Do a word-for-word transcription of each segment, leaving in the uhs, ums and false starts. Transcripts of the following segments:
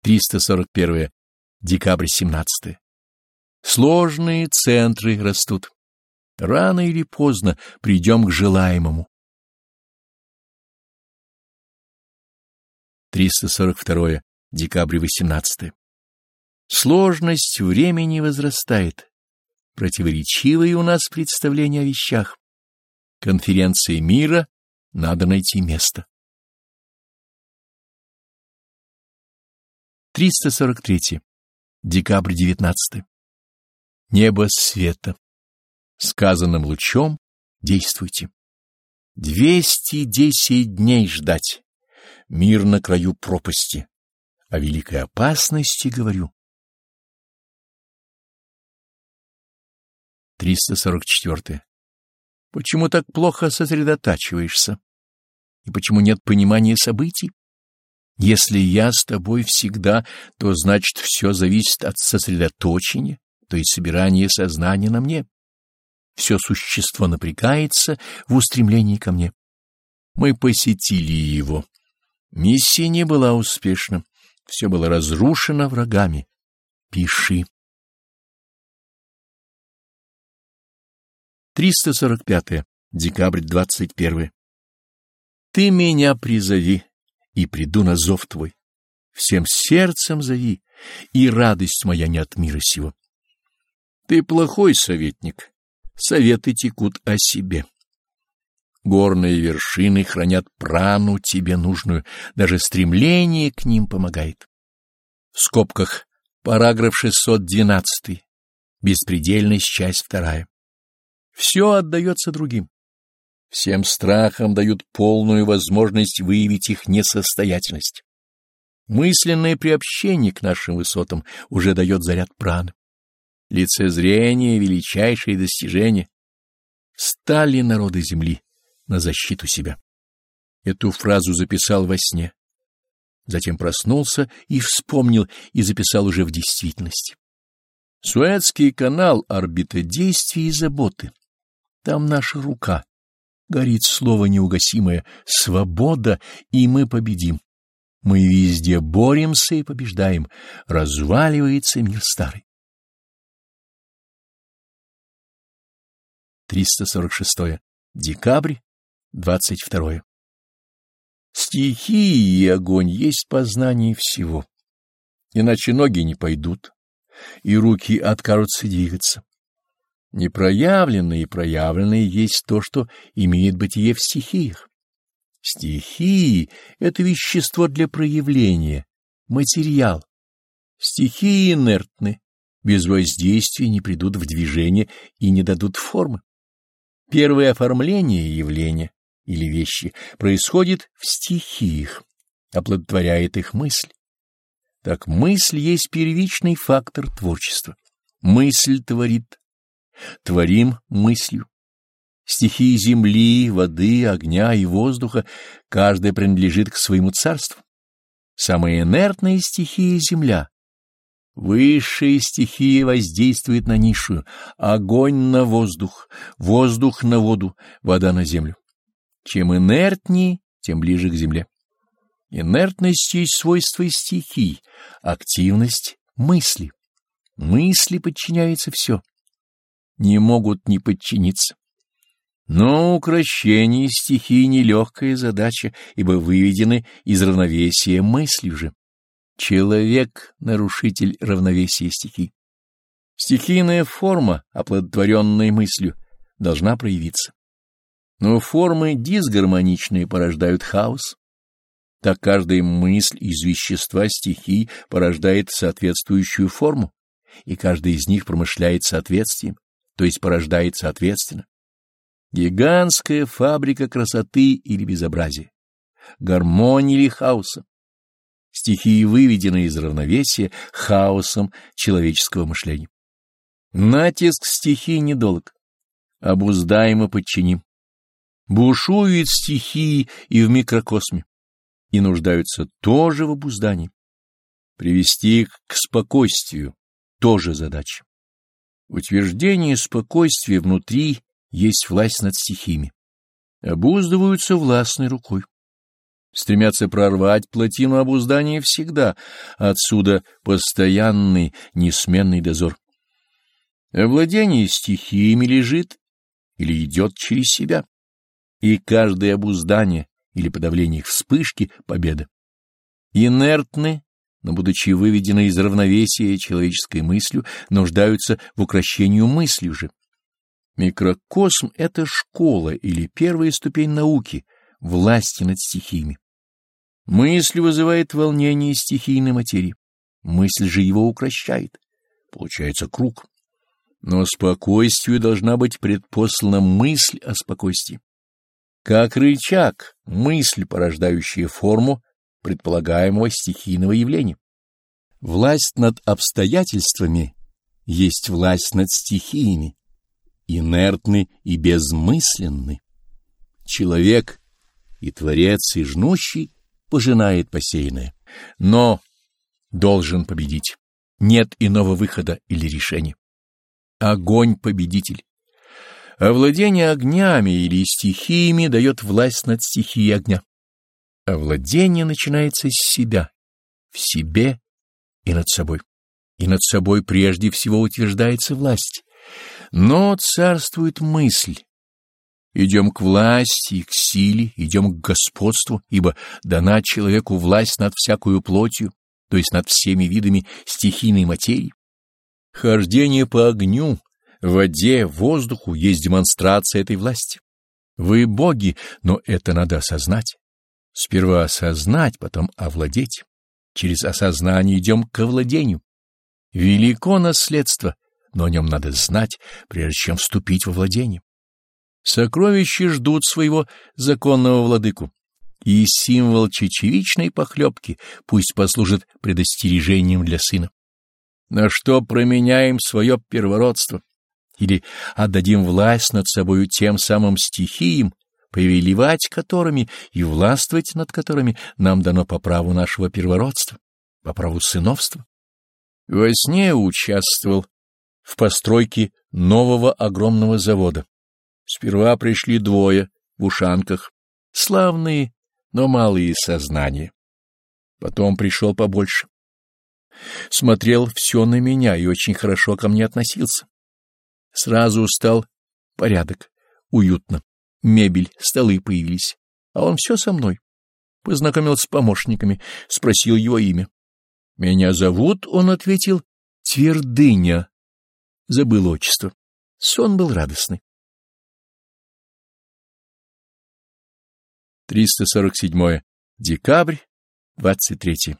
триста сорок первое. Декабрь семнадцатое. Сложные центры растут. Рано или поздно придем к желаемому. триста сорок второе. Декабрь восемнадцатое. Сложность времени возрастает. Противоречивые у нас представления о вещах. Конференции мира надо найти место. триста сорок третье. Декабрь девятнадцатое. Небо света. Сказанным лучом действуйте. Двести десять дней ждать. Мир на краю пропасти. О великой опасности говорю. триста сорок четвёртое. Почему так плохо сосредотачиваешься? И почему нет понимания событий? Если я с тобой всегда, то значит все зависит от сосредоточения, то есть собирания сознания на мне. Все существо напрягается в устремлении ко мне. Мы посетили его. Миссия не была успешна. Все было разрушено врагами. Пиши. триста сорок пятое. Декабрь двадцать первое. Ты меня призови, и приду на зов твой. Всем сердцем зови, и радость моя не от мира сего. Ты плохой советник, советы текут о себе. Горные вершины хранят прану тебе нужную, даже стремление к ним помогает. В скобках параграф шестьсот двенадцатый, беспредельность, часть вторая. Все отдается другим. Всем страхам дают полную возможность выявить их несостоятельность. Мысленное приобщение к нашим высотам уже дает заряд праны. Лицезрение — величайшее достижение. Стали народы земли на защиту себя. Эту фразу записал во сне. Затем проснулся и вспомнил, и записал уже в действительности. Суэцкий канал — орбита действий и заботы. Там наша рука. Горит слово неугасимое «свобода», и мы победим. Мы везде боремся и побеждаем. Разваливается мир старый. триста сорок шестое. Декабрь двадцать второе. Стихии и огонь есть познание всего. Иначе ноги не пойдут, и руки откажутся двигаться. Непроявленное и проявленное есть то, что имеет бытие в стихиях. Стихии — это вещество для проявления, материал. Стихии инертны, без воздействия не придут в движение и не дадут формы. Первое оформление явления или вещи происходит в стихиях, оплодотворяет их мысль. Так мысль есть первичный фактор творчества. Мысль творит. Творим мыслью. Стихии земли, воды, огня и воздуха каждая принадлежит к своему царству. Самая инертная стихия — земля. Высшая стихия воздействует на низшую: огонь на воздух, воздух на воду, вода на землю. Чем инертнее, тем ближе к земле. Инертность есть свойство стихий, активность — мысли. Мысли подчиняется все. Не могут не подчиниться. Но укрощение стихий — нелегкая задача, ибо выведены из равновесия мыслью же. Человек — нарушитель равновесия стихий. Стихийная форма, оплодотворенная мыслью, должна проявиться. Но формы дисгармоничные порождают хаос. Так каждая мысль из вещества стихий порождает соответствующую форму, и каждая из них промышляет соответствием, то есть порождает соответственно. Гигантская фабрика красоты или безобразия, гармонии или хаоса. Стихии выведены из равновесия хаосом человеческого мышления. Натиск стихий недолг, обуздаем и подчиним. Бушуют стихии и в микрокосме, и нуждаются тоже в обуздании. Привести их к спокойствию — тоже задача. Утверждение спокойствия внутри есть власть над стихиями. Обуздываются властной рукой. стремятся прорвать плотину обуздания всегда, отсюда постоянный, несменный дозор. Овладение стихиями лежит или идет через себя, и каждое обуздание или подавление их вспышки — победа. Инертны, но, будучи выведены из равновесия человеческой мыслью, нуждаются в укрощении мыслью же. Микрокосм — это школа или первая ступень науки, власти над стихиями. Мысль вызывает волнение стихийной материи, мысль же его укрощает. Получается круг. Но спокойствию должна быть предпослана мысль о спокойствии. Как рычаг, мысль, порождающая форму предполагаемого стихийного явления. Власть над обстоятельствами есть власть над стихиями, инертны и безмысленны. Человек и творец, и жнущий пожинает посеянное, но должен победить. Нет иного выхода или решения. Огонь — победитель. Овладение огнями или стихиями дает власть над стихией огня. Овладение начинается с себя, в себе и над собой. И над собой прежде всего утверждается власть. Но царствует мысль. Идем к власти, к силе, идем к господству, ибо дана человеку власть над всякою плотью, то есть над всеми видами стихийной материи. Хождение по огню, воде, воздуху есть демонстрация этой власти. Вы боги, но это надо осознать. Сперва осознать, потом овладеть. Через осознание идем к овладению. Велико наследство, но о нем надо знать, прежде чем вступить во владение. Сокровища ждут своего законного владыку, и символ чечевичной похлебки пусть послужит предостережением для сына. На что променяем свое первородство? Или отдадим власть над собою тем самым стихиям, повелевать которыми и властвовать над которыми нам дано по праву нашего первородства, по праву сыновства? Во сне участвовал в постройке нового огромного завода. Сперва пришли двое в ушанках, славные, но малые сознания. Потом пришел побольше. Смотрел все на меня и очень хорошо ко мне относился. Сразу стал порядок, уютно. Мебель, столы появились, а он все со мной. Познакомился с помощниками, спросил его имя. «Меня зовут», — он ответил, — «Твердыня». Забыл отчество. Сон был радостный. триста сорок седьмое. Декабрь, двадцать третье.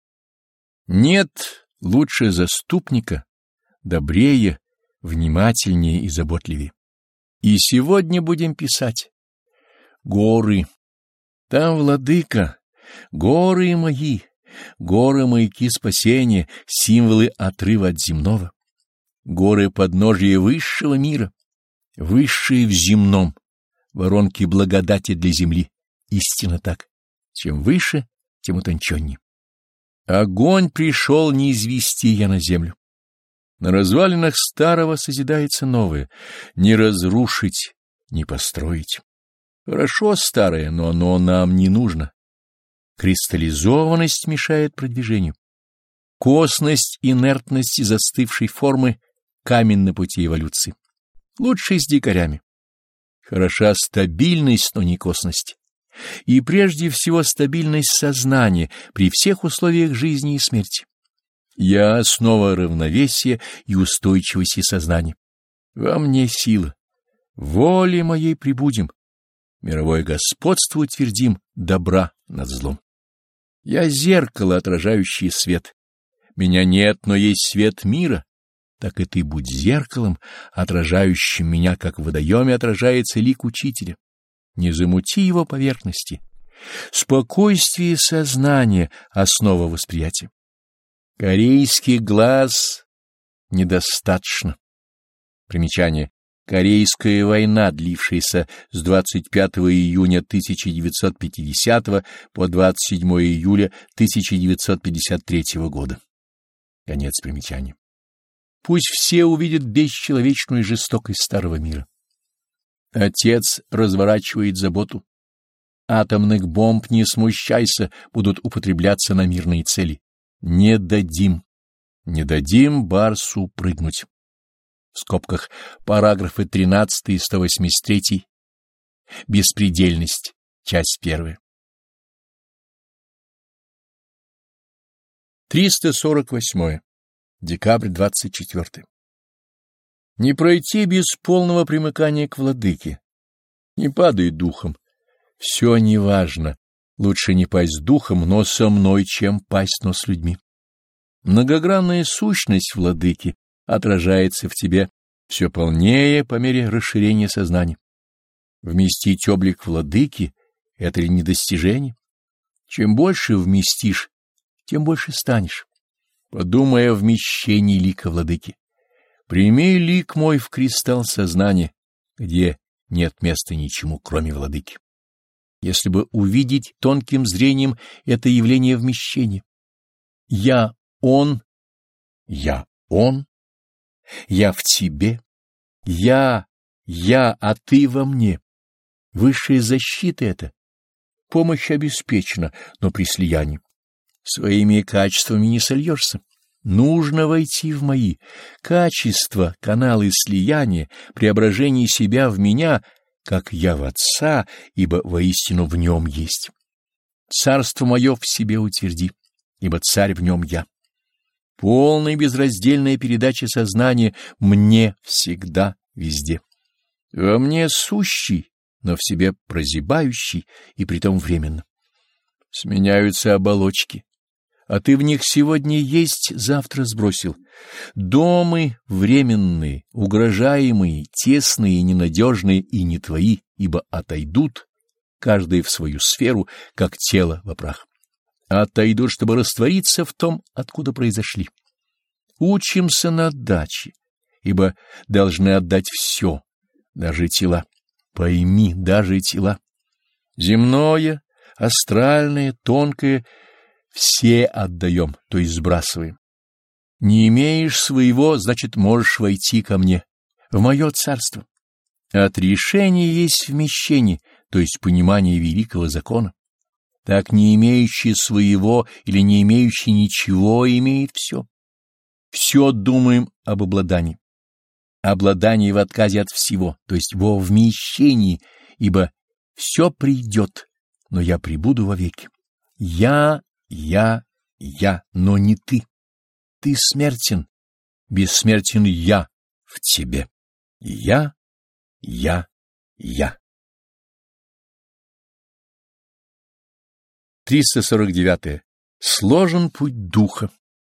Нет лучше заступника, добрее, внимательнее и заботливее. И сегодня будем писать. Горы. Там владыка. Горы мои. Горы маяки спасения, символы отрыва от земного. Горы подножия высшего мира. Высшие в земном. Воронки благодати для земли. Истинно так. Чем выше, тем утонченнее. Огонь пришел не извести я на землю. На развалинах старого созидается новое. Не разрушить, не построить. Хорошо старое, но оно нам не нужно. Кристаллизованность мешает продвижению. Косность, инертность и застывшей формы — камень на пути эволюции. Лучше с дикарями. Хороша стабильность, но не косность. И прежде всего стабильность сознания при всех условиях жизни и смерти. Я — основа равновесия и устойчивости сознания. Во мне сила. Воле моей прибудем. Мировое господство утвердим, добра над злом. Я — зеркало, отражающее свет. Меня нет, но есть свет мира. Так и ты будь зеркалом, отражающим меня, как в водоеме отражается лик учителя. Не замути его поверхности. Спокойствие сознания — основа восприятия. Корейский глаз недостаточно. Примечание. Корейская война, длившаяся с двадцать пятого июня тысяча девятьсот пятидесятого по двадцать седьмое июля тысяча девятьсот пятьдесят третьего года. Конец примечания. Пусть все увидят бесчеловечную жестокость старого мира. Отец разворачивает заботу. атомных бомб не смущайся, будут употребляться на мирные цели. Не дадим, не дадим Барсу прыгнуть. В скобках параграфы тринадцатый и сто восемьдесят третий. Беспредельность. Часть первая. триста сорок восьмое. Декабрь двадцать четвёртый. Не пройти без полного примыкания к владыке. Не падай духом. Все неважно. Лучше не пасть духом, но со мной, чем пасть, но с людьми. Многогранная сущность владыки отражается в тебе все полнее по мере расширения сознания. Вместить облик владыки — это ли не достижение? Чем больше вместишь, тем больше станешь. Подумай о вмещении лика владыки. Прими лик мой в кристалл сознания, где нет места ничему, кроме владыки. Если бы увидеть тонким зрением это явление вмещения. Я Он, я Он, я в тебе, я, я, а ты во мне. Высшая защита это. Помощь обеспечена, но при слиянии. Своими качествами не сольешься. Нужно войти в мои качества, каналы слияния, преображение себя в меня, как я в Отца, ибо воистину в нем есть. Царство мое в себе утверди, ибо царь в нем я. Полная безраздельная передача сознания мне всегда, везде. Во мне сущий, но в себе прозябающий, и притом временно. Сменяются оболочки, а ты в них сегодня есть, завтра сбросил. Домы временные, угрожаемые, тесные и ненадежные, и не твои, ибо отойдут, каждый в свою сферу, как тело во прах. Отойдут, чтобы раствориться в том, откуда произошли. Учимся на отдаче, ибо должны отдать все, даже тела. Пойми, даже тела. Земное, астральное, тонкое — все отдаем, то есть сбрасываем. Не имеешь своего, значит, можешь войти ко мне, в мое царство. Отрешение есть вмещение, то есть понимание великого закона. Так не имеющий своего или не имеющий ничего имеет все. Все думаем об обладании. Обладание в отказе от всего, то есть во вмещении, ибо все придет, но я пребуду вовеки. Я, я, я, но не ты. Ты смертен, бессмертен я в тебе. Я, я, я. триста сорок девятое. Сложен путь духа.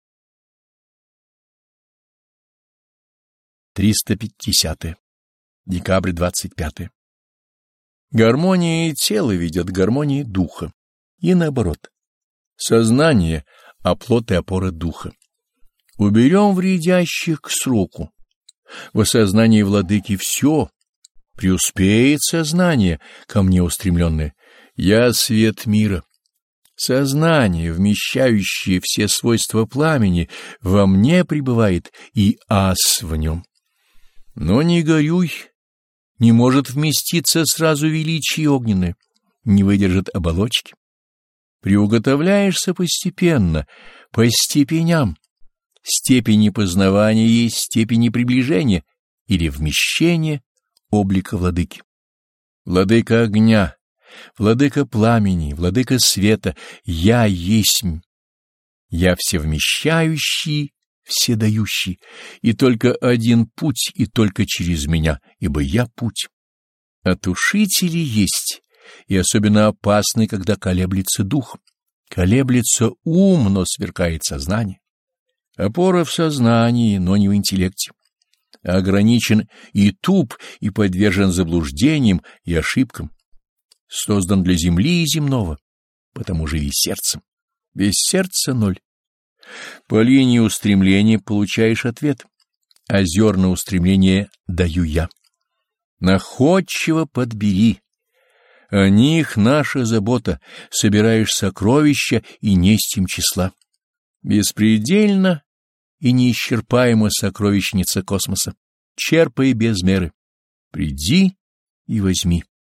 триста пятидесятое. Декабрь двадцать пятый. Гармония тела ведет к гармонии духа. И наоборот. Сознание — оплот и опора духа. Уберем вредящих к сроку. В осознании владыки все. Преуспеет сознание, ко мне устремленное. Я — свет мира. Сознание, вмещающее все свойства пламени, во мне пребывает, и ас в нем. Но не горюй, не может вместиться сразу величие огненное, не выдержит оболочки. Приуготовляешься постепенно, по степеням. Степени познавания есть степени приближения или вмещения облика владыки. Владыка огня, владыка пламени, владыка света, я есмь. Я всевмещающий, вседающий, и только один путь, и только через меня, ибо я путь. Отушители есть, и особенно опасны, когда колеблется дух. Колеблется ум, но сверкает сознание. Опора в сознании, но не в интеллекте. Ограничен и туп, и подвержен заблуждениям и ошибкам. Создан для земли и земного, потому живи сердцем. Без сердца ноль. По линии устремления получаешь ответ, а зерна устремления даю я. Находчиво подбери. О них наша забота, собираешь сокровища и несть им числа. Беспредельно и неисчерпаема сокровищница космоса. Черпай без меры. Приди и возьми.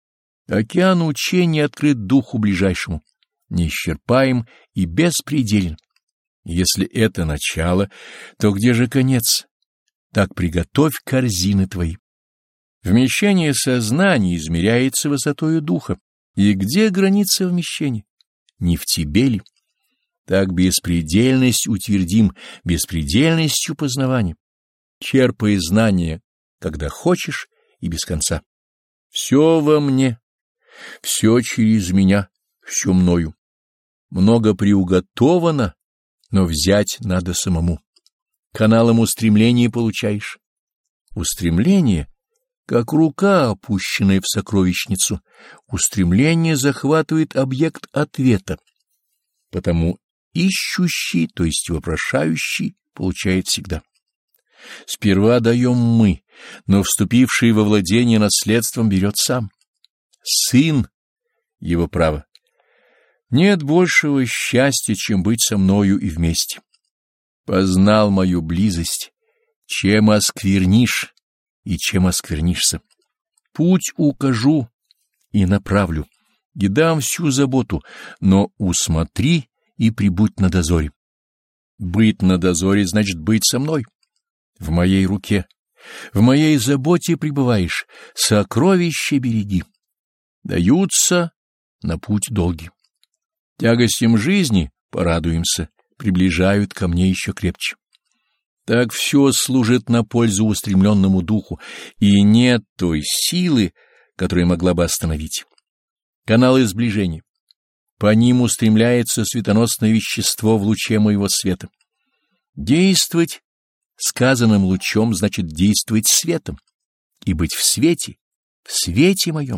Океан учения открыт духу ближайшему, неисчерпаем и беспределен. Если это начало, то где же конец? Так приготовь корзины твои. Вмещение сознания измеряется высотою духа. И где граница вмещения? Не в тебе ли? Так беспредельность утвердим беспредельностью познавания. Черпай знания, когда хочешь и без конца. Все во мне, все через меня, все мною. Много приуготовано, но взять надо самому. Каналом устремления получаешь. Устремление, как рука, опущенная в сокровищницу, устремление захватывает объект ответа. Потому ищущий, то есть вопрошающий, получает всегда. Сперва даем мы, но вступивший во владение наследством берет сам. Сын — его право. Нет большего счастья, чем быть со мною и вместе. Познал мою близость, чем осквернишь и чем осквернишься. Путь укажу и направлю, и дам всю заботу, но усмотри и прибудь на дозоре. Быть на дозоре значит быть со мной. В моей руке, в моей заботе пребываешь, сокровища береги. Даются на путь долгий. Тягостям жизни порадуемся, приближают ко мне еще крепче. Так все служит на пользу устремленному духу, и нет той силы, которая могла бы остановить. Каналы сближения. По ним устремляется светоносное вещество в луче моего света. Действовать сказанным лучом значит действовать светом, и быть в свете, в свете моем.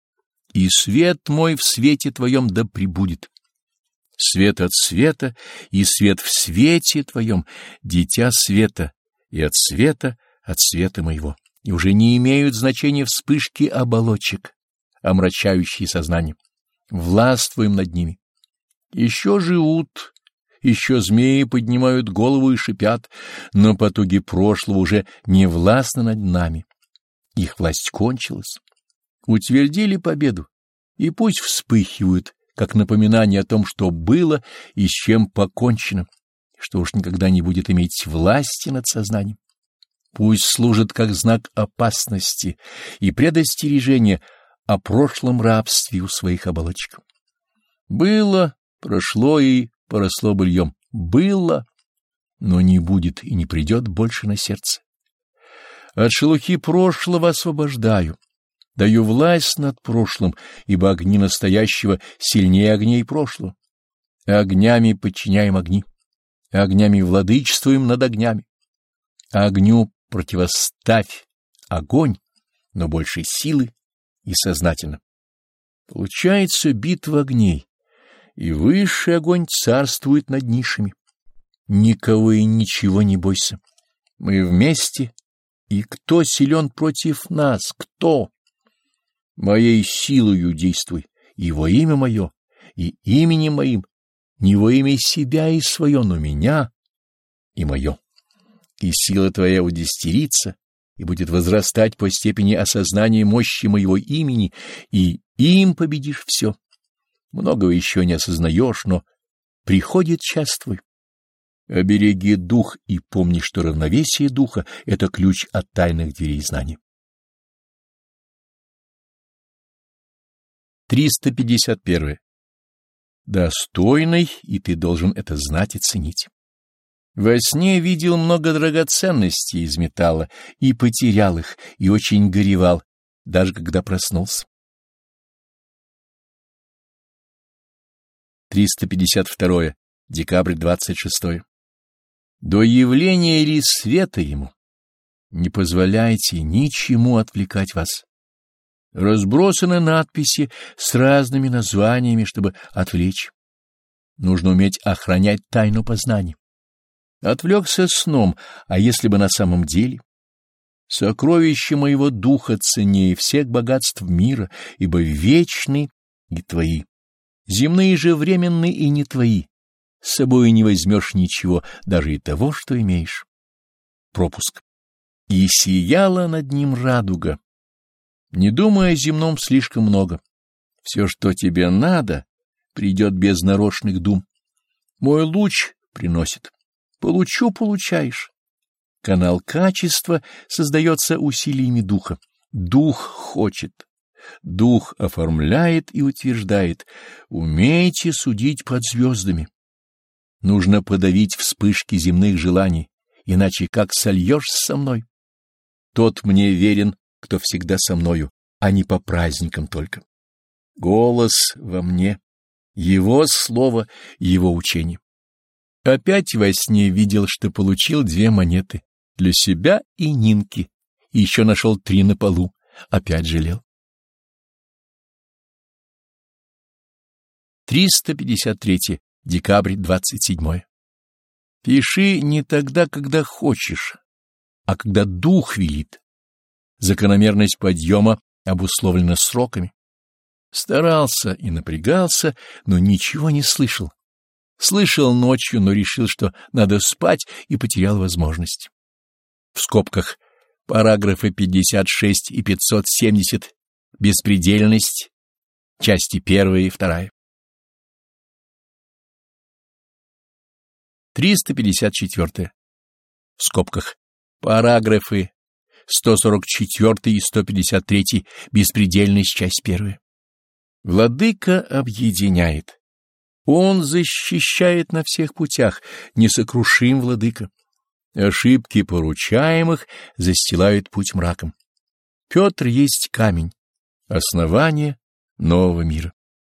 И свет мой в свете твоем да пребудет. Свет от света и свет в свете твоем, дитя света, и от света, от света моего. И уже не имеют значения вспышки оболочек, омрачающие сознание. Властвуем над ними. Еще живут, еще змеи поднимают голову и шипят, но потуги прошлого уже не властны над нами. Их власть кончилась. Утвердили победу, и пусть вспыхивают, как напоминание о том, что было и с чем покончено, что уж никогда не будет иметь власти над сознанием. Пусть служит как знак опасности и предостережения о прошлом рабстве у своих оболочек. Было, прошло и поросло быльем. Было, но не будет и не придет больше на сердце. От шелухи прошлого освобождаю. Даю власть над прошлым, ибо огни настоящего сильнее огней прошлого. Огнями подчиняем огни, огнями владычествуем над огнями. Огню противоставь огонь, но большей силы и сознательно. Получается битва огней, и высший огонь царствует над низшими. Никого и ничего не бойся. Мы вместе, и кто силен против нас? Кто? Моей силою действуй, и во имя мое, и именем моим, не во имя себя и свое, но меня и мое. И сила твоя удестерится, и будет возрастать по степени осознания мощи моего имени, и им победишь все. Многого еще не осознаешь, но приходит час твой. Обереги дух и помни, что равновесие духа — это ключ от тайных дверей знаний. триста пятьдесят один. Достойный, и ты должен это знать и ценить. Во сне видел много драгоценностей из металла и потерял их, и очень горевал, даже когда проснулся. триста пятьдесят два. Декабрь двадцать шестое. До явления ли света ему? Не позволяйте ничему отвлекать вас. Разбросаны надписи с разными названиями, чтобы отвлечь. Нужно уметь охранять тайну познания. Отвлекся сном, а если бы на самом деле? Сокровища моего духа ценнее всех богатств мира, ибо вечны и твои. Земные же временны и не твои. С собой не возьмешь ничего, даже и того, что имеешь. Пропуск. И сияла над ним радуга. Не думая о земном слишком много, Все, что тебе надо, придет без нарочных дум. Мой луч приносит. Получу — получаешь. Канал качества создается усилиями духа. Дух хочет. Дух оформляет и утверждает. Умейте судить под звездами. Нужно подавить вспышки земных желаний, иначе как сольешься со мной? Тот мне верен, кто всегда со мною, а не по праздникам только. Голос во мне, его слово, его учение. Опять во сне видел, что получил две монеты для себя и Нинки, и еще нашел три на полу, опять жалел. триста пятьдесят три. Декабрь двадцать седьмое. Пиши не тогда, когда хочешь, а когда дух велит. Закономерность подъема обусловлена сроками. Старался и напрягался, но ничего не слышал. Слышал ночью, но решил, что надо спать, и потерял возможность. В скобках параграфы пятьдесят шесть и пятьсот семьдесят. Беспредельность. Части первая и вторая. триста пятьдесят четыре. В скобках параграфы сто сорок четыре и сто пятьдесят три. Беспредельность. Часть первая. Владыка объединяет. Он защищает на всех путях, несокрушим владыка. Ошибки поручаемых застилают путь мраком. Петр есть камень, основание нового мира.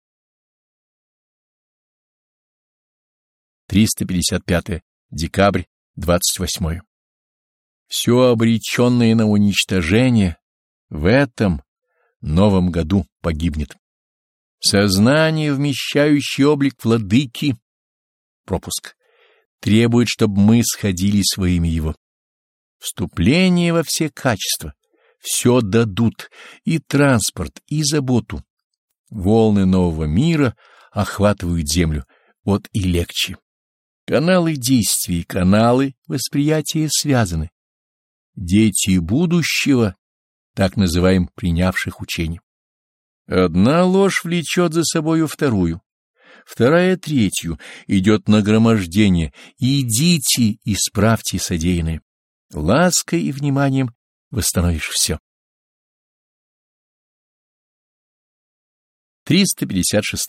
триста пятьдесят пять. Декабрь двадцать восьмое. Все обреченное на уничтожение в этом новом году погибнет. Сознание, вмещающее облик владыки, пропуск, требует, чтобы мы сходили своими его. Вступление во все качества, все дадут, и транспорт, и заботу. Волны нового мира охватывают землю, вот и легче. Каналы действий, каналы восприятия связаны. Дети будущего, так называем принявших учение. Одна ложь влечет за собою вторую, вторая — третью, идет нагромождение. Идите, исправьте содеянное. Лаской и вниманием восстановишь все. триста пятьдесят шесть.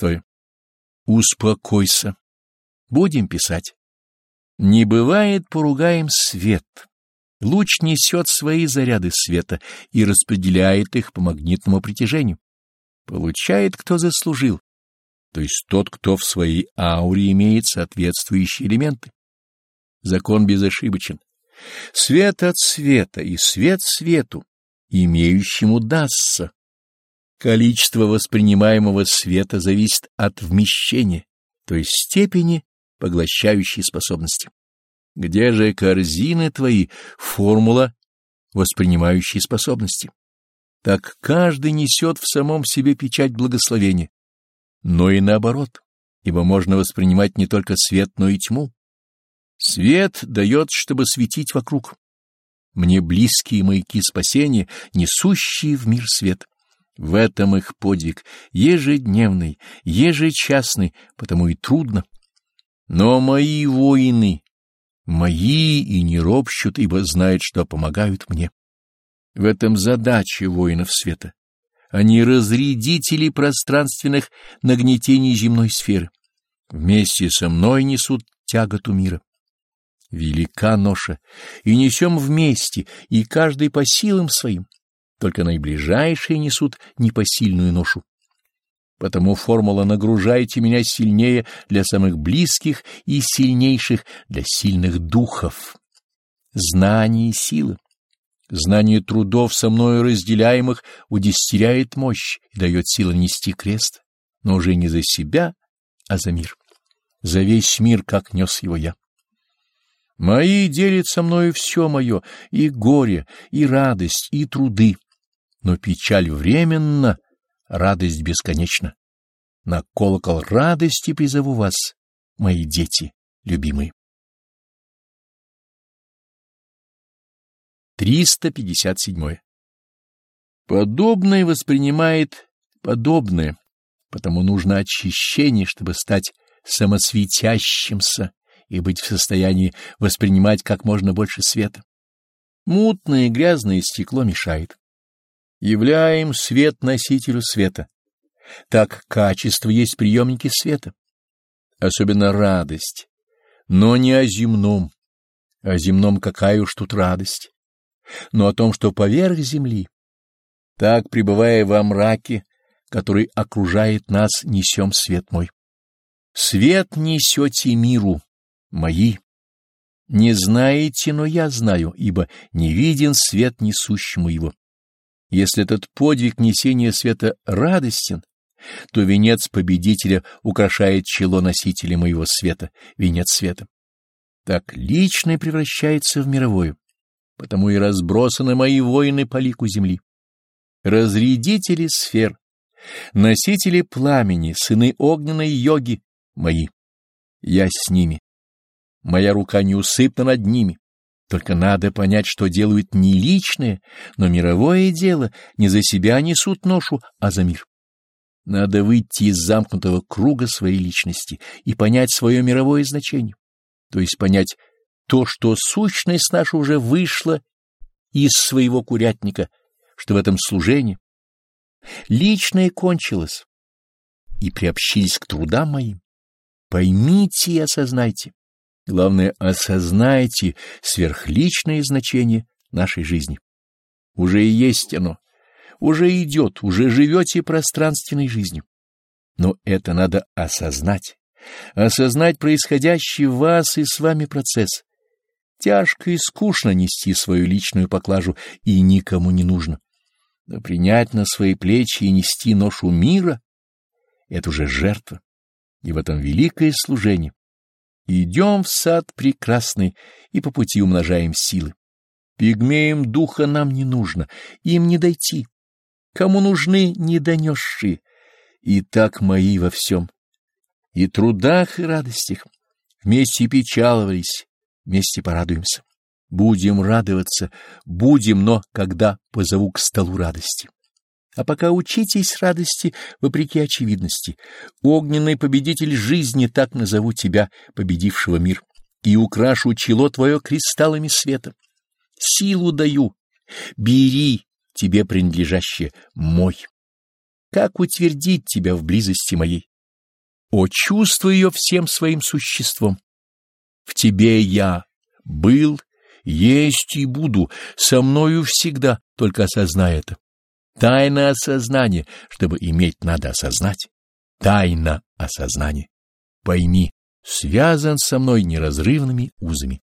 Успокойся. Будем писать. Не бывает поругаем свет. Луч несет свои заряды света и распределяет их по магнитному притяжению. Получает, кто заслужил, то есть тот, кто в своей ауре имеет соответствующие элементы. Закон безошибочен. Свет от света и свет свету, имеющему дастся. Количество воспринимаемого света зависит от вмещения, то есть степени поглощающей способности. Где же корзины твои, формула воспринимающей способности? Так каждый несет в самом себе печать благословения, но и наоборот, ибо можно воспринимать не только свет, но и тьму. Свет дает, чтобы светить вокруг. Мне близкие маяки спасения, несущие в мир свет. В этом их подвиг, ежедневный, ежечасный, потому и трудно. Но мои воины, мои и не ропщут, ибо знают, что помогают мне. В этом задача воинов света. Они разрядители пространственных нагнетений земной сферы. Вместе со мной несут тяготу мира. Велика ноша, и несем вместе, и каждый по силам своим. Только наиближайшие несут непосильную ношу. Потому формула «нагружайте меня сильнее» для самых близких и сильнейших для сильных духов. Знание и сила. Знание трудов со мною разделяемых удестеряет мощь и дает силу нести крест, но уже не за себя, а за мир. За весь мир, как нес его я. Мои делят со мною все мое, и горе, и радость, и труды. Но печаль временна, радость бесконечна. На колокол радости призову вас, мои дети любимые. триста пятьдесят семь. Подобное воспринимает подобное, Потому нужно очищение, чтобы стать самосветящимся и быть в состоянии воспринимать как можно больше света. Мутное и грязное стекло мешает. Являем свет носителю света. Так качество есть приемники света. Особенно радость, но не о земном. О земном какая уж тут радость, но о том, что поверх земли. Так, пребывая во мраке, который окружает нас, несем свет мой. Свет несете миру, мои. Не знаете, но я знаю, ибо не виден свет несущему его. Если этот подвиг несения света радостен, то венец победителя украшает чело носителя моего света, венец света. Так личное превращается в мировое, потому и разбросаны мои воины по лику земли. Разрядители сфер, носители пламени, сыны огненной йоги мои. Я с ними. Моя рука неусыпна над ними. Только надо понять, что делают не личное, но мировое дело, не за себя несут ношу, а за мир. Надо выйти из замкнутого круга своей личности и понять свое мировое значение, то есть понять то, что сущность наша уже вышла из своего курятника, что в этом служении личное кончилось, и приобщились к трудам моим. Поймите и осознайте. Главное, осознайте сверхличное значение нашей жизни. Уже и есть оно, уже идет, уже живете пространственной жизнью. Но это надо осознать, осознать происходящий в вас и с вами процесс. Тяжко и скучно нести свою личную поклажу, и никому не нужно. Но принять на свои плечи и нести ношу мира — это уже жертва, и в этом великое служение. Идем в сад прекрасный и по пути умножаем силы. Пигмеям духа нам не нужно, им не дойти. Кому нужны недонесшие, и так мои во всем. И трудах, и радостях. Вместе печаловались, вместе порадуемся. Будем радоваться, будем, но когда позову к столу радости. А пока учитесь радости вопреки очевидности. Огненный победитель жизни, так назову тебя, победившего мир, и украшу чело твое кристаллами света. Силу даю, бери, тебе принадлежащее, мой. Как утвердить тебя в близости моей? О, чувствуй ее всем своим существом. В тебе я был, есть и буду, со мною всегда, только осознай это. Тайна осознания, чтобы иметь, надо осознать. Тайна осознания. Пойми, связан со мной неразрывными узами.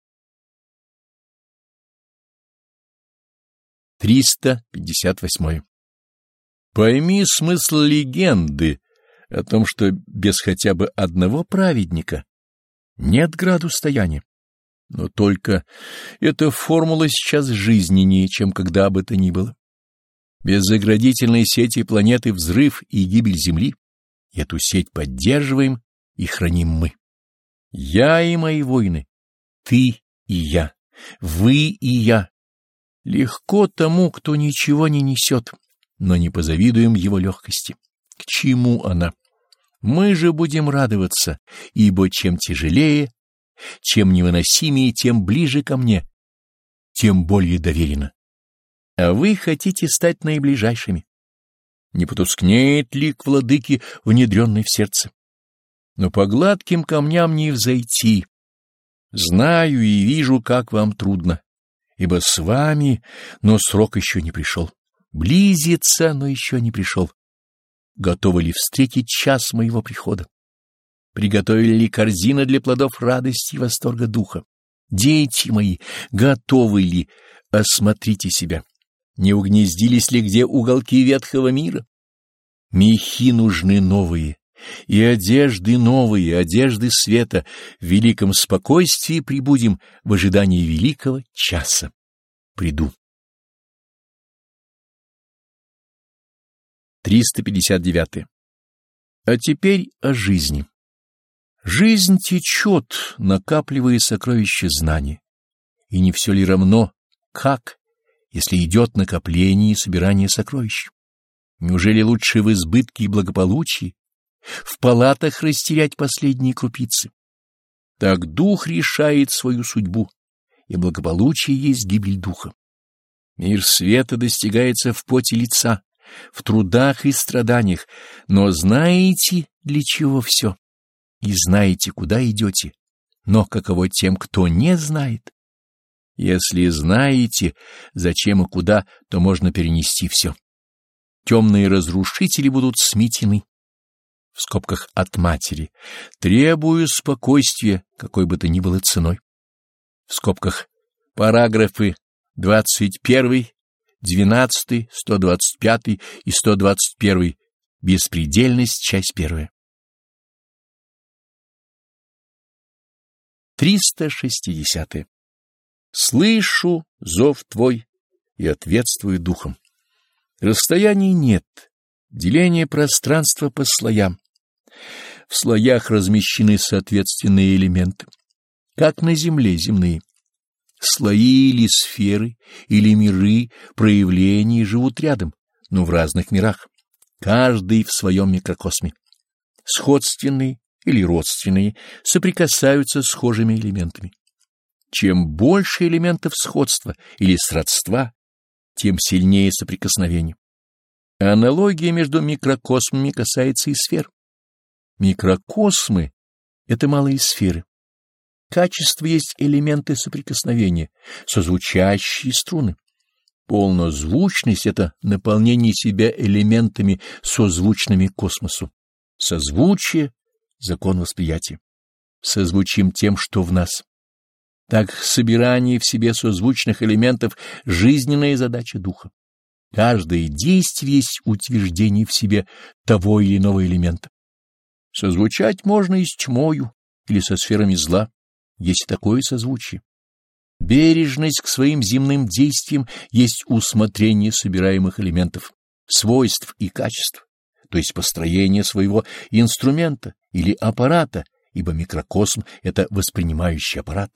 триста пятьдесят восьмое. Пойми смысл легенды о том, что без хотя бы одного праведника нет градустояния. Но только эта формула сейчас жизненнее, чем когда бы то ни было. Без заградительной сети планеты взрыв и гибель Земли. Эту сеть поддерживаем и храним мы. Я и мои воины, ты и я, вы и я. Легко тому, кто ничего не несет, но не позавидуем его легкости. К чему она? Мы же будем радоваться, ибо чем тяжелее, чем невыносимее, тем ближе ко мне, тем более доверенно. А вы хотите стать наиближайшими. Не потускнеет лик владыки, внедренный в сердце. Но по гладким камням не взойти. Знаю и вижу, как вам трудно, ибо с вами, но срок еще не пришел. Близится, но еще не пришел. Готовы ли встретить час моего прихода? Приготовили ли корзины для плодов радости и восторга духа? Дети мои, готовы ли? Осмотрите себя. Не угнездились ли где уголки ветхого мира? Мехи нужны новые, и одежды новые, одежды света. В великом спокойствии прибудем в ожидании великого часа. Приду. триста пятьдесят девятое. А теперь о жизни. Жизнь течет, накапливая сокровища знаний. И не все ли равно, как, если идет накопление и собирание сокровищ? Неужели лучше в избытке и благополучии, в палатах растерять последние крупицы. Так дух решает свою судьбу, и благополучие есть гибель духа. Мир света достигается в поте лица, в трудах и страданиях, но знаете, для чего все, и знаете, куда идете, но каково тем, кто не знает. Если знаете, зачем и куда, то можно перенести все. Темные разрушители будут сметены. В скобках от матери. Требую спокойствия, какой бы то ни было ценой. В скобках параграфы двадцать первый, двенадцатый, сто двадцать пятый и сто двадцать первый. Беспредельность, часть первая. триста шестидесятое. Слышу зов твой и ответствую духом. Расстояний нет, деление пространства по слоям. В слоях размещены соответственные элементы, как на Земле земные. Слои или сферы, или миры, проявления живут рядом, но в разных мирах, каждый в своем микрокосме. Сходственные или родственные соприкасаются с схожими элементами. Чем больше элементов сходства или сродства, тем сильнее соприкосновение. Аналогия между микрокосмами касается и сфер. Микрокосмы — это малые сферы. Качество есть элементы соприкосновения, созвучащие струны. Полнозвучность — это наполнение себя элементами, созвучными космосу. Созвучие — закон восприятия. Созвучим тем, что в нас. Так собирание в себе созвучных элементов — жизненная задача духа. Каждое действие есть утверждение в себе того или иного элемента. Созвучать можно и с тьмою, или со сферами зла, есть такое созвучие. Бережность к своим земным действиям есть усмотрение собираемых элементов, свойств и качеств, то есть построение своего инструмента или аппарата, ибо микрокосм — это воспринимающий аппарат.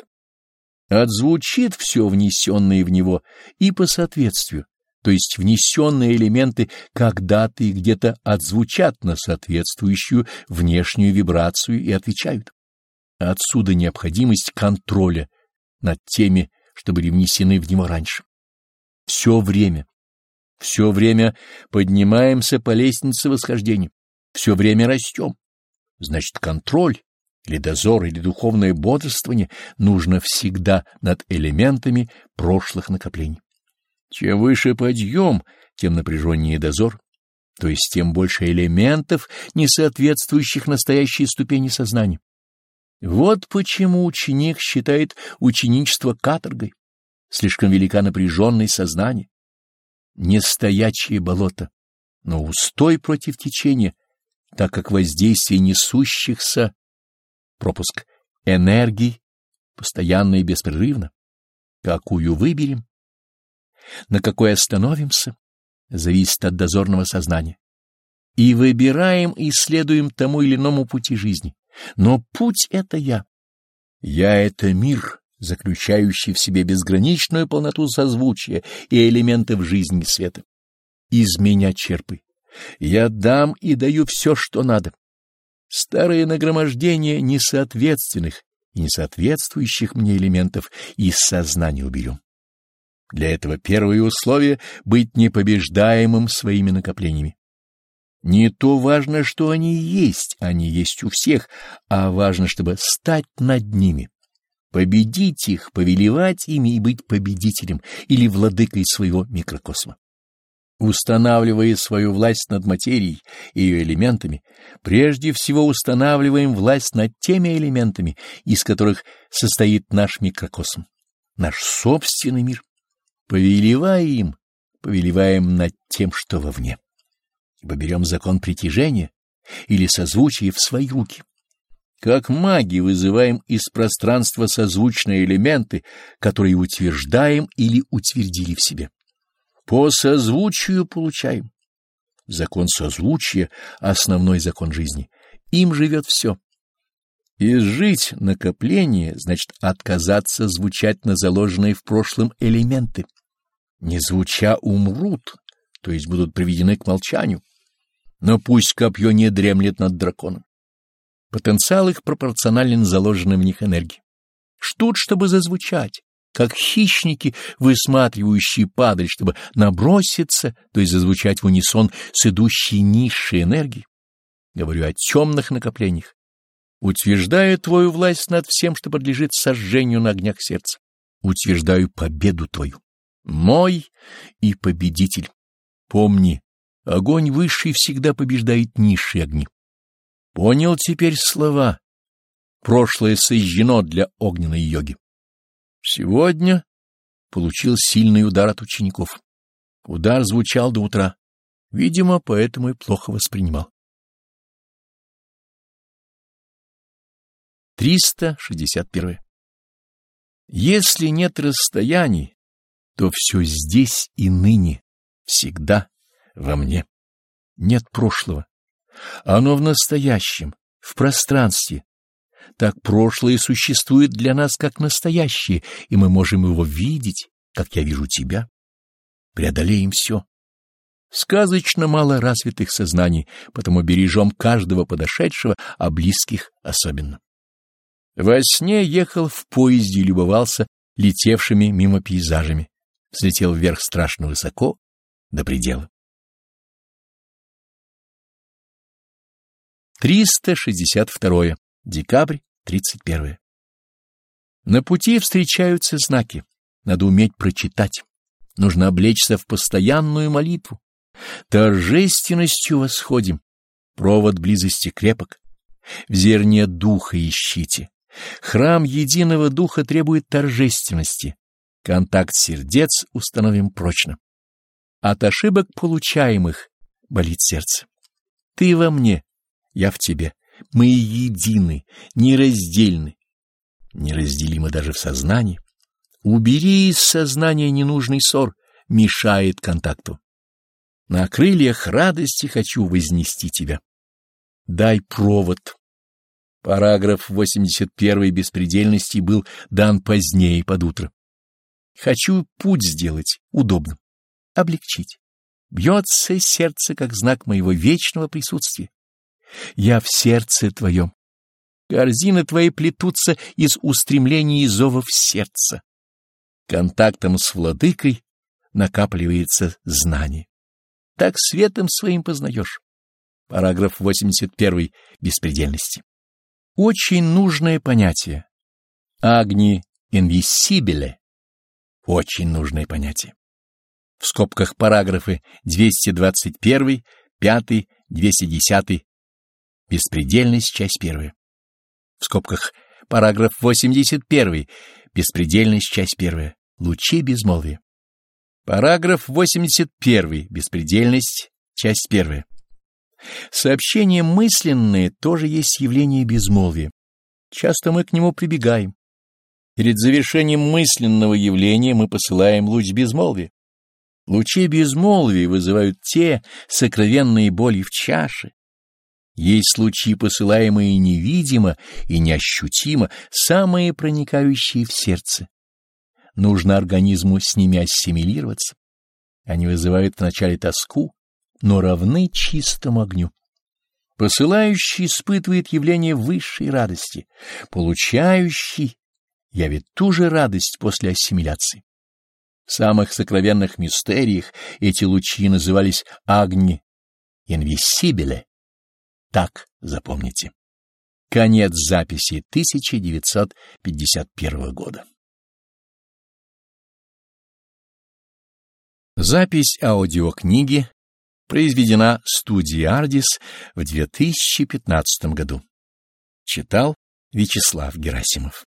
Отзвучит все внесенное в него и по соответствию, то есть внесенные элементы когда-то и где-то отзвучат на соответствующую внешнюю вибрацию и отвечают. Отсюда необходимость контроля над теми, что были внесены в него раньше. Все время, все время поднимаемся по лестнице восхождения, все время растем. Значит, контроль или дозор, или духовное бодрствование нужно всегда над элементами прошлых накоплений. Чем выше подъем, тем напряженнее дозор, то есть тем больше элементов, не соответствующих настоящей ступени сознания. Вот почему ученик считает ученичество каторгой. Слишком велика напряженность сознания. Не стоячее болото, но устой против течения, так как воздействие несущихся пропуск энергий постоянно и беспрерывно. Какую выберем, на какой остановимся, зависит от дозорного сознания. И выбираем и следуем тому или иному пути жизни. Но путь — это я. Я — это мир, заключающий в себе безграничную полноту созвучия и элементов жизни и света. Из меня черпай. Я дам и даю все, что надо. Старое нагромождение несоответственных и несоответствующих мне элементов из сознания уберем. Для этого первое условие — быть непобеждаемым своими накоплениями. Не то важно, что они есть, они есть у всех, а важно, чтобы стать над ними, победить их, повелевать ими и быть победителем или владыкой своего микрокосма. Устанавливая свою власть над материей и ее элементами, прежде всего устанавливаем власть над теми элементами, из которых состоит наш микрокосм, наш собственный мир. Повелевая им, повелеваем над тем, что вовне. Ибо берем закон притяжения или созвучия в свои руки. Как маги вызываем из пространства созвучные элементы, которые утверждаем или утвердили в себе. По созвучию получаем. Закон созвучия — основной закон жизни. Им живет все. Изжить накопление значит отказаться звучать на заложенные в прошлом элементы. Не звуча умрут, то есть будут приведены к молчанию. но пусть копье не дремлет над драконом. Потенциал их пропорционален заложенной в них энергии. Ждут, чтобы зазвучать, как хищники, высматривающие падаль, чтобы наброситься, то есть зазвучать в унисон с идущей низшей энергией. Говорю о темных накоплениях. Утверждаю твою власть над всем, что подлежит сожжению на огнях сердца. Утверждаю победу твою. Мой и победитель. Помни, огонь высший всегда побеждает низшие огни. Понял теперь слова. Прошлое сожжено для огненной йоги. Сегодня получил сильный удар от учеников. Удар звучал до утра. Видимо, поэтому и плохо воспринимал. триста шестьдесят один. Если нет расстояний, то все здесь и ныне, всегда во мне. Нет прошлого. Оно в настоящем, в пространстве. Так прошлое существует для нас как настоящее, и мы можем его видеть, как я вижу тебя. Преодолеем все. Сказочно мало развитых сознаний, потому бережем каждого подошедшего, а близких особенно. Во сне ехал в поезде и любовался летевшими мимо пейзажами. Взлетел вверх страшно высоко, до предела. триста шестьдесят два. Декабрь тридцать первое. На пути встречаются знаки. Надо уметь прочитать. Нужно облечься в постоянную молитву. Торжественностью восходим. Провод близости крепок. В зерне духа ищите. Храм единого духа требует торжественности. Контакт сердец установим прочно. От ошибок получаемых болит сердце. Ты во мне, я в тебе. Мы едины, нераздельны. Неразделимы даже в сознании. Убери из сознания ненужный ссор, мешает контакту. На крыльях радости хочу вознести тебя. Дай провод. Параграф восемьдесят один беспредельности был дан позднее под утро. Хочу путь сделать удобным, облегчить. Бьется сердце, как знак моего вечного присутствия. Я в сердце твоем. Корзины твои плетутся из устремлений и зовов сердца. Контактом с владыкой накапливается знание. Так светом своим познаешь. Параграф восемьдесят один беспредельности. Очень нужное понятие. Агни инвисибиле. Очень нужное понятие. В скобках параграфы двести двадцать один, пятый, двести десятый. Беспредельность, часть первая. В скобках параграф восемьдесят один. Беспредельность, часть первая. Лучи безмолвия. Параграф восемьдесят один. Беспредельность, часть первая. Сообщение мысленное тоже есть явление безмолвия. Часто мы к нему прибегаем. Перед завершением мысленного явления мы посылаем луч безмолвия. Лучи безмолвия вызывают те сокровенные боли в чаше. Есть лучи, посылаемые невидимо и неощутимо, самые проникающие в сердце. Нужно организму с ними ассимилироваться. Они вызывают вначале тоску, но равны чистому огню. Посылающий испытывает явление высшей радости, получающий явит ту же радость после ассимиляции. В самых сокровенных мистериях эти лучи назывались агни инвисибиле. Так запомните. Конец записи тысяча девятьсот пятьдесят первого года. Запись аудиокниги произведена студией Ardis в две тысячи пятнадцатом году. Читал Вячеслав Герасимов.